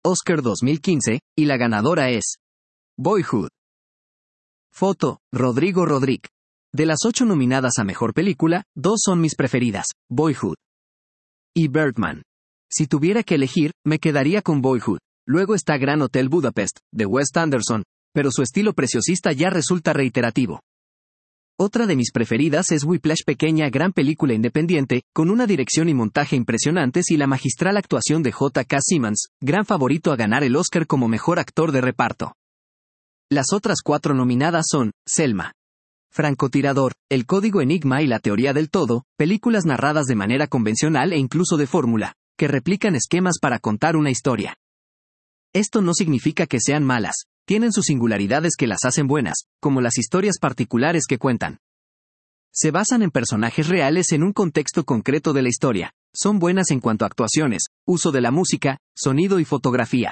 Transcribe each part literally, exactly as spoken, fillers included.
Oscar dos mil quince, y la ganadora es Boyhood. Foto, Rodrigo Rodríguez. De las ocho nominadas a Mejor Película, dos son mis preferidas, Boyhood y Birdman. Si tuviera que elegir, me quedaría con Boyhood. Luego está Gran Hotel Budapest, de Wes Anderson, pero su estilo preciosista ya resulta reiterativo. Otra de mis preferidas es Whiplash, pequeña gran película independiente, con una dirección y montaje impresionantes y la magistral actuación de J K Simmons, gran favorito a ganar el Oscar como mejor actor de reparto. Las otras cuatro nominadas son Selma, Francotirador, El Código Enigma y La Teoría del Todo, películas narradas de manera convencional e incluso de fórmula, que replican esquemas para contar una historia. Esto no significa que sean malas, tienen sus singularidades que las hacen buenas, como las historias particulares que cuentan. Se basan en personajes reales en un contexto concreto de la historia, son buenas en cuanto a actuaciones, uso de la música, sonido y fotografía.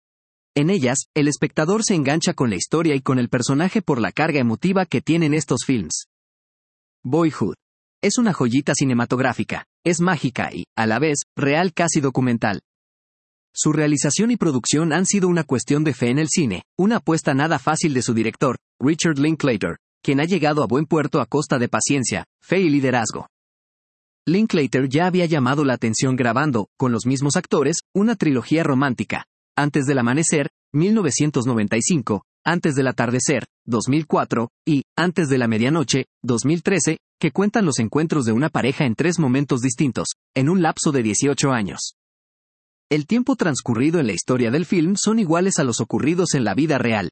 En ellas, el espectador se engancha con la historia y con el personaje por la carga emotiva que tienen estos films. Boyhood es una joyita cinematográfica, es mágica y, a la vez, real, casi documental. Su realización y producción han sido una cuestión de fe en el cine, una apuesta nada fácil de su director, Richard Linklater, quien ha llegado a buen puerto a costa de paciencia, fe y liderazgo. Linklater ya había llamado la atención grabando, con los mismos actores, una trilogía romántica, Antes del amanecer, mil novecientos noventa y cinco, Antes del atardecer, dos mil cuatro, y Antes de la medianoche, dos mil trece, que cuentan los encuentros de una pareja en tres momentos distintos, en un lapso de dieciocho años. El tiempo transcurrido en la historia del film son iguales a los ocurridos en la vida real.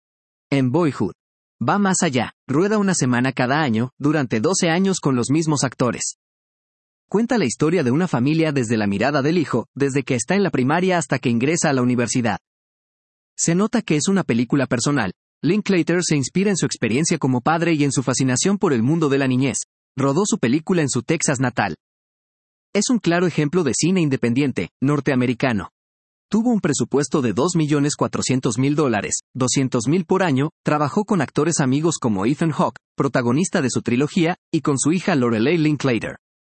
En Boyhood, va más allá, rueda una semana cada año, durante doce años con los mismos actores. Cuenta la historia de una familia desde la mirada del hijo, desde que está en la primaria hasta que ingresa a la universidad. Se nota que es una película personal. Linklater se inspira en su experiencia como padre y en su fascinación por el mundo de la niñez. Rodó su película en su Texas natal. Es un claro ejemplo de cine independiente, norteamericano. Tuvo un presupuesto de dos millones cuatrocientos mil dólares, doscientos mil por año, trabajó con actores amigos como Ethan Hawke, protagonista de su trilogía, y con su hija Lorelei Linklater.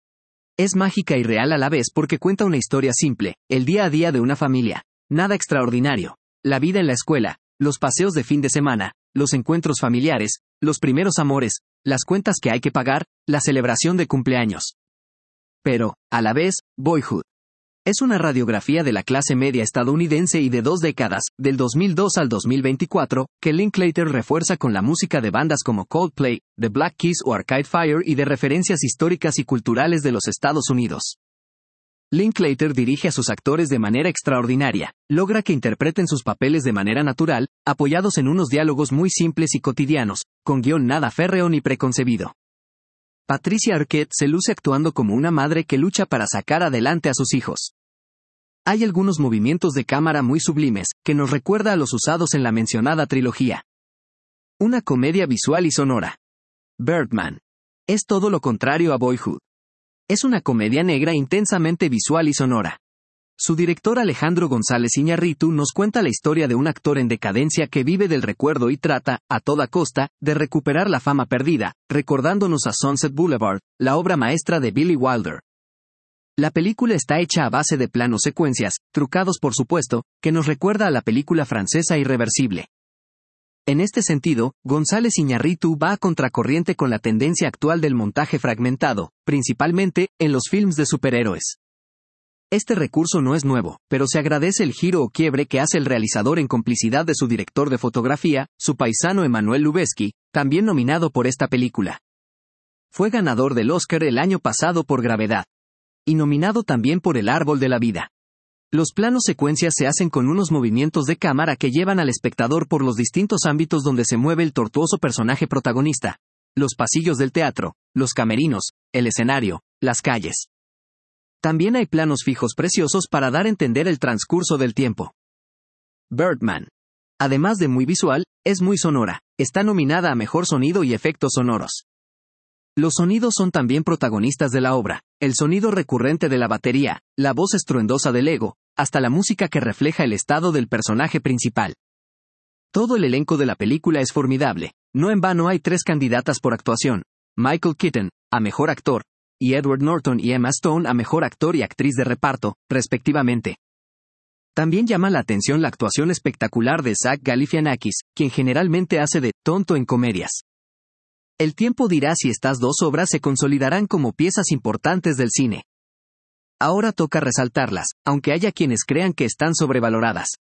Es mágica y real a la vez porque cuenta una historia simple, el día a día de una familia. Nada extraordinario. La vida en la escuela, los paseos de fin de semana, los encuentros familiares, los primeros amores, las cuentas que hay que pagar, la celebración de cumpleaños. Pero, a la vez, Boyhood es una radiografía de la clase media estadounidense y de dos décadas, del dos mil dos al dos mil veinticuatro, que Linklater refuerza con la música de bandas como Coldplay, The Black Keys o Arcade Fire y de referencias históricas y culturales de los Estados Unidos. Linklater dirige a sus actores de manera extraordinaria, logra que interpreten sus papeles de manera natural, apoyados en unos diálogos muy simples y cotidianos, con guión nada férreo ni preconcebido. Patricia Arquette se luce actuando como una madre que lucha para sacar adelante a sus hijos. Hay algunos movimientos de cámara muy sublimes, que nos recuerda a los usados en la mencionada trilogía. Una comedia visual y sonora. Birdman es todo lo contrario a Boyhood. Es una comedia negra intensamente visual y sonora. Su director Alejandro González Iñárritu nos cuenta la historia de un actor en decadencia que vive del recuerdo y trata, a toda costa, de recuperar la fama perdida, recordándonos a Sunset Boulevard, la obra maestra de Billy Wilder. La película está hecha a base de planos secuencias, trucados por supuesto, que nos recuerda a la película francesa Irreversible. En este sentido, González Iñárritu va a contracorriente con la tendencia actual del montaje fragmentado, principalmente, en los films de superhéroes. Este recurso no es nuevo, pero se agradece el giro o quiebre que hace el realizador en complicidad de su director de fotografía, su paisano Emmanuel Lubezki, también nominado por esta película. Fue ganador del Oscar el año pasado por Gravedad. Y nominado también por El Árbol de la Vida. Los planos secuencias se hacen con unos movimientos de cámara que llevan al espectador por los distintos ámbitos donde se mueve el tortuoso personaje protagonista. Los pasillos del teatro, los camerinos, el escenario, las calles. También hay planos fijos preciosos para dar a entender el transcurso del tiempo. Birdman, además de muy visual, es muy sonora, está nominada a Mejor Sonido y Efectos Sonoros. Los sonidos son también protagonistas de la obra, el sonido recurrente de la batería, la voz estruendosa del ego, hasta la música que refleja el estado del personaje principal. Todo el elenco de la película es formidable, no en vano hay tres candidatas por actuación, Michael Keaton, a Mejor Actor, y Edward Norton y Emma Stone a Mejor Actor y Actriz de Reparto, respectivamente. También llama la atención la actuación espectacular de Zach Galifianakis, quien generalmente hace de tonto en comedias. El tiempo dirá si estas dos obras se consolidarán como piezas importantes del cine. Ahora toca resaltarlas, aunque haya quienes crean que están sobrevaloradas.